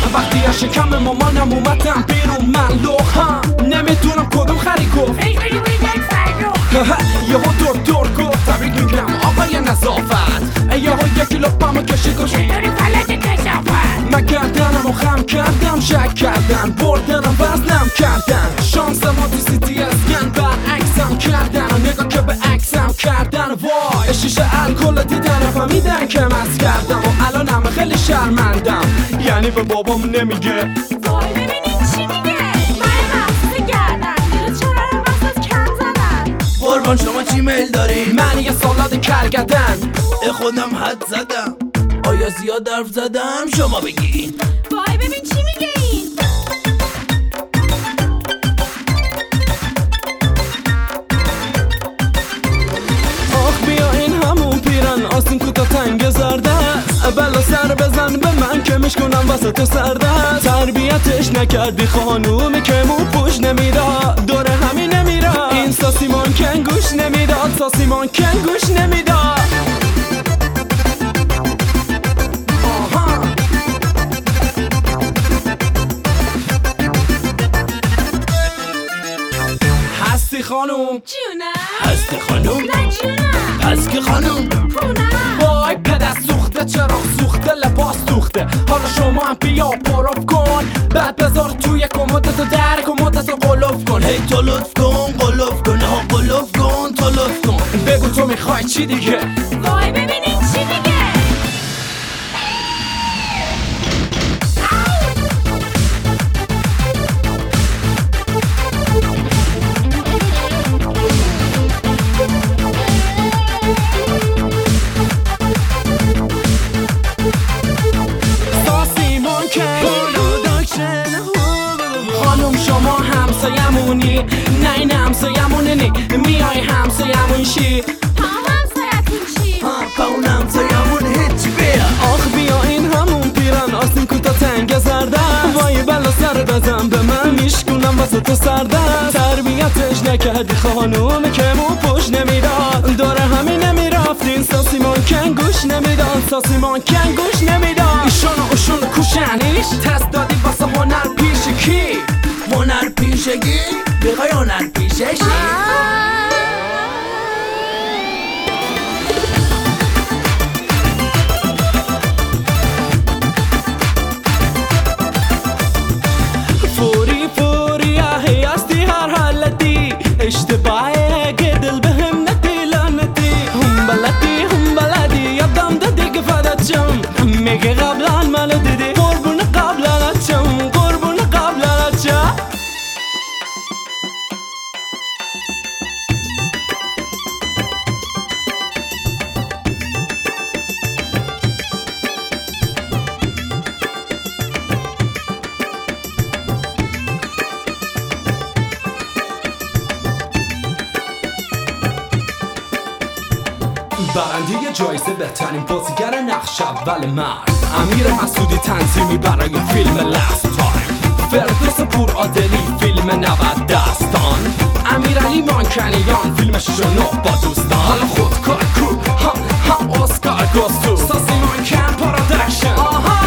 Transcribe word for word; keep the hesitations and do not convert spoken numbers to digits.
وقتی از شکم مامانم اومدم بیرون من لوخم نمیدونم کدوم خری گفت یهو دور دور گفت تبریک میگم آقای نظافت یهو یکی لپمو کشید و چطوری فلج کشافت من گردنمو خم کردم شک کردن بردنم وزنم کردن شانس ما تو سیتی اسکن برعکسم کردن و نگاه که به عکسم کردن وای شیشه الکل دیدن فهمیدن که مست کردم و الانم خیلی شرمندم یعنی به بابام نمیگه وای ببینین چی میگه من مغزه گردن دیرو چرا رو وسط کم زدن قربان شما چی میل داری؟ من یه سالاد کرگدن خودم حد زدم آیا زیاد حرف زدم؟ شما بگین وای ببین چی میگه این آخ بیا این همون پیرن آستین کوتا تنگ زرده بلا سر بزن به من که میشکنم وسط سرده تربیتش نکردی خانومی که مو پوش نمیداد دوره همین نمیراد این ساسیمان کنگوش نمیداد ساسیمان کنگوش نمیداد هستی خانوم جونم هستی خانوم نه جونم پس که خانوم پونم وای پدر سوخته چراغ سوخته لباس سوخته حالا شما هم بیا پروف کن بعد بذار توی کمدتو در کمدتو قلوف کن هی تو لطف کن قلوف کن ها قلوف کن تو لطف کن بگو تو میخوای چی دیگه وای ببینین چی میگه خانم شما همسایمونی نه این همسایمونه نی میای همسایمون شی ها همسایتون چی؟ ها با اون همسایمون هیچی بیا آخ بیا این همون پیرن آستین کوتا تنگ زرده وای بلا سر بزن به من میشکنم وسط سرده تربیتش نکردی خانومی که مو پوش نمیداد دوره همین نمیرفتین ساسیمان کنگوش نمیداد ساسیمان کنگوش نمیداد ایشون و اوشون کوشنیش تست دادی واسه هنر پیش کی هنر پیشگی بخوای هنر پیششی فوری فوری اهی هستی هر حالتی اشتباهی که دل بهم ندی لعنتی هم بلدی هم بلدی یادم دادی که فدات شم میگه قبلا منو دیدی قربون قبلا شم قربون قبلا شم برنده جایزه بهترین بازیگر نقش اول مرد امیر مسعودی تنظیمی برای فیلم لاست تایم فردوس پور عادلی فیلم نود دستان امیرعلی مانکنیان فیلم شنو با دوستان حالا خودکار کو هم هم اسکار گستو ساسیمان کم پرودکشن آها